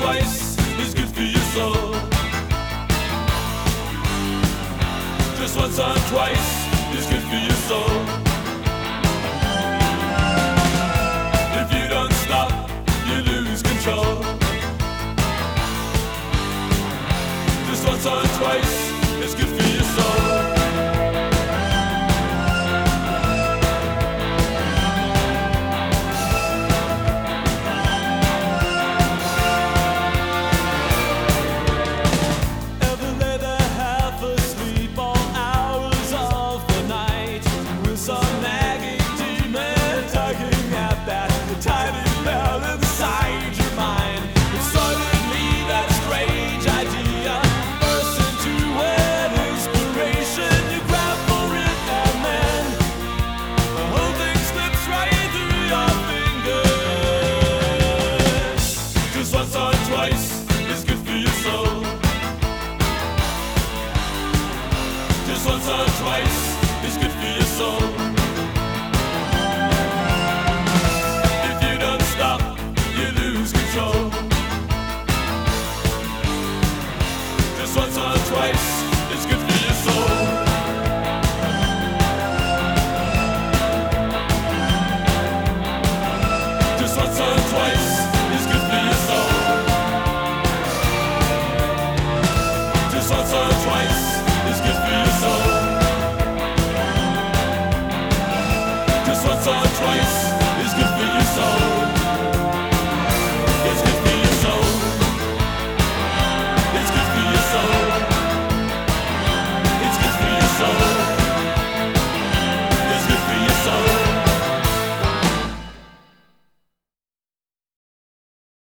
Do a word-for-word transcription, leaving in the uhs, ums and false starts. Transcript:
twice is good for your soul. Just once or twice is good for your soul. If you don't stop, you lose control. Just once or twice is good for your soul. Just once or twice is good for your soul. If you don't stop, you lose control. Just once or twice is good for your soul. Just once or twice is good